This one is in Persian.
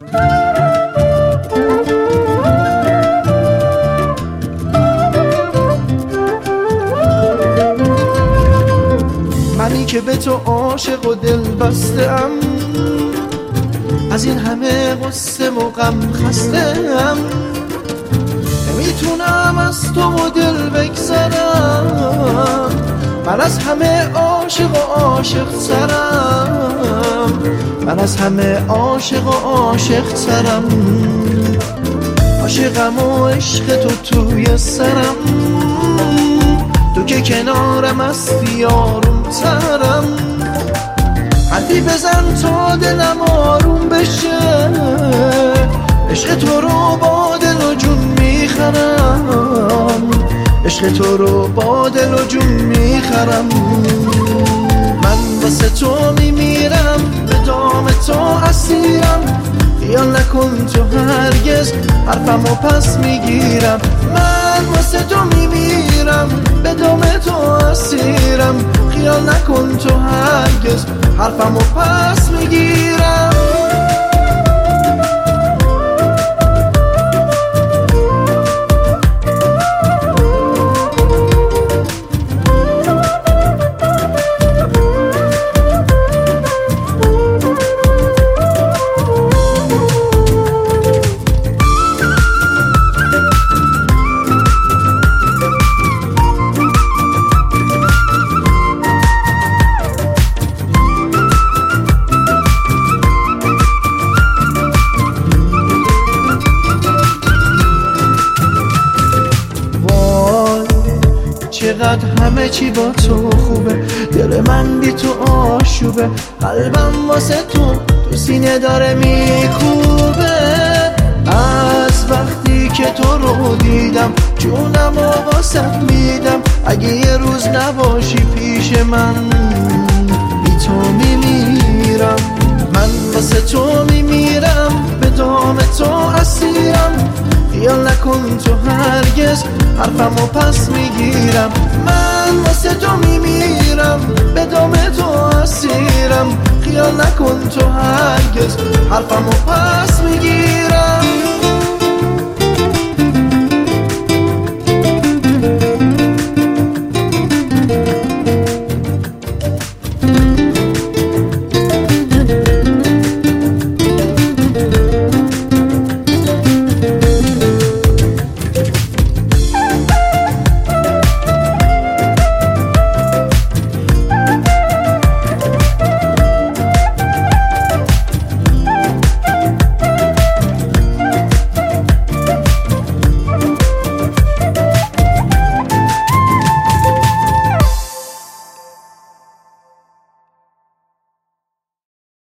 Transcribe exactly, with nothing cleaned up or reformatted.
منی که به تو عاشق و دل بسته‌ام، از این همه قصه و غم خسته‌ام، نمیتونم از تو و دل بگذرم. من از همه عاشق و عاشق ترم، من از همه عاشق و عاشق ترم. عاشقم و عشق تو توی سرم، تو که کنارم هستی آروم ترم. حدی بزن تا دلم آروم بشه، عشق تو رو با دل و جون میخرم، عشق تو رو با دل و جون میخرم. من واسه تو میمیرم، به دام تو اسیرم، خیال نکن تو هرگز حرفمو پس میگیرم. من واسه تو میمیرم، به دام تو اسیرم، خیال نکن تو هرگز حرفمو پس میگیرم. چقدر همه چی با تو خوبه، دل من بی تو آشوبه، قلبم واسه تو تو سینه داره میکوبه. از وقتی که تو رو دیدم جونم و واسه میدم، اگه یه روز نباشی پیش من بی تو میمیرم. من واسه تو میمیرم، به دام تو اسیرم، خیال نکن تو هرگز حرفمو پس میگیرم. من واسه تو میمیرم، به دام تو اسیرم، خیال نکن تو هرگز حرفمو پس میگیرم.